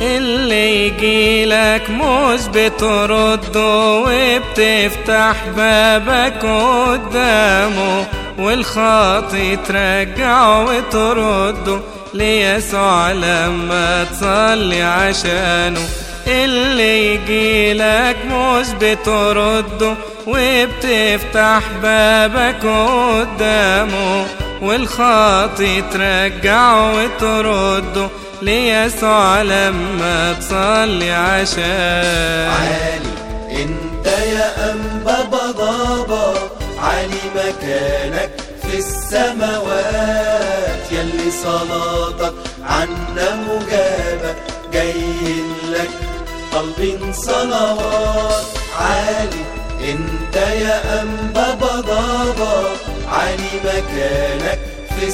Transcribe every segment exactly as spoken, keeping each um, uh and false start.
اللي يجيلك مش بترده وبتفتح بابك قدامه، والخاطي ترجعه وترده ليسوع لما تصلي عشانه. اللي يجيلك مش بترده وبتفتح بابك قدامه، والخاطي ترجعه وترده ليسوع لما تصلي عشانه. عالي انت يا أنبا بضابة، عالي مكانك في السماوات، يلي صلاتك عنا مجابة جايين لك طالبين صلوات. عالي انت يا أنبا بضابة، عالي مكانك في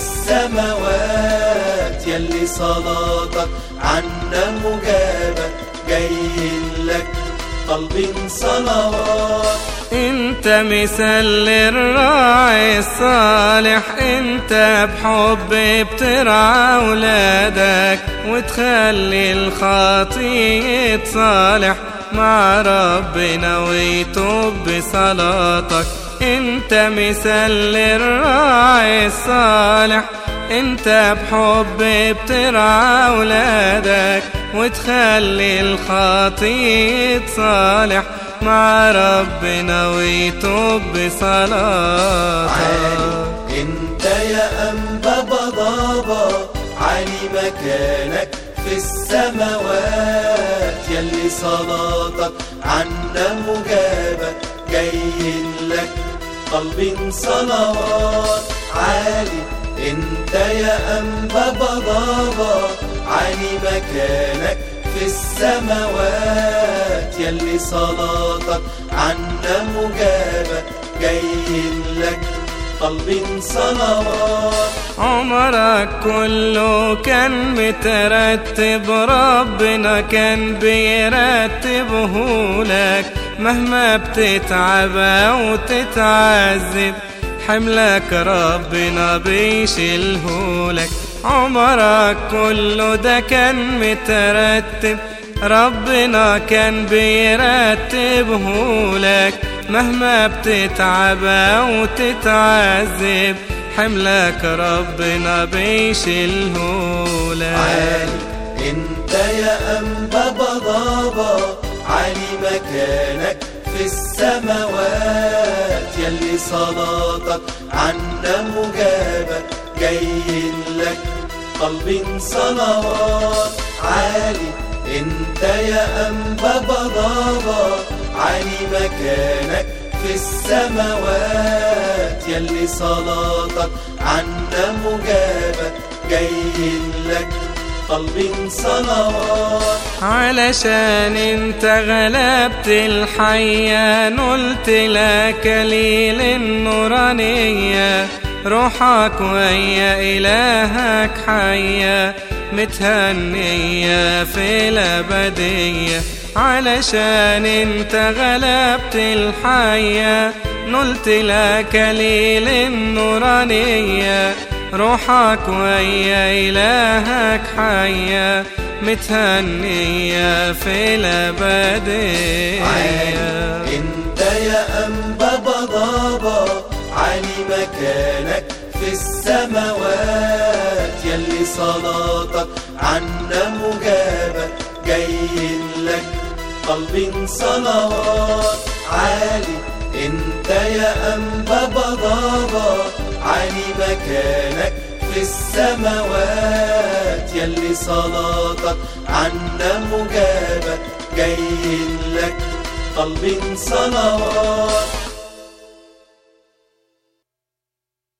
السماوات، يلي صلاتك عنا مجابة جايين لك طالبين صلوات. انت مثال للراعي الصالح، انت بحب بترعى اولادك وتخلي الخاطي يتصالح مع ربنا ويتوب بصلاتك. انت مثال للراعي الصالح، انت بحب بترعى اولادك وتخلي الخاطي يتصالح مع ربنا ويتوب بصلاتك. عالي انت يا أنبا بضابة، عالي مكانك في السماوات، يلي صلاتك عنا مجابة جايين لك طالبين صلوات. عالي انت يا أنبا بضابة، عالي مكانك في السماوات، يلي صلاتك عنا مجابة جايين لك طالبين صلوات. عمرك كله كان مترتب، ربنا كان بيرتبه لك، مهما بتتعب أو تتعذب حملك ربنا بيشيلهولك. عمرك كله ده كان مترتب، ربنا كان بيرتبه لك، مهما بتتعب أو تتعذب حملك ربنا بيشيلهولك. عالي انت يا أنبا بضابة، عالي مكانك في السماوات، يلي صلاتك عنا مجابة جايين لك طالبين صلوات. عالي انت يا أنبا بضابة، عالي مكانك في السماوات، يلي صلاتك عنا مجابة جايين لك طالبين صلوات. علشان انت غلبت الحية نلت لك ليل النورانية، روحك ويا إلهك حية متهنية في الأبدية. علشان انت غلبت الحية نلت لك ليل النورانية، روحك ويا إلهك حية متهنية في الأبدية. عالي انت يا أنبا بضابة، عالي مكانك في السماوات، يلي صلاتك عنا مجابة جايين لك طالبين صلوات. عالي انت يا أنبا بضابة، عالي مكانك في السماوات، يلي صلاتك عنا مجابة جايين لك طالبين صلوات.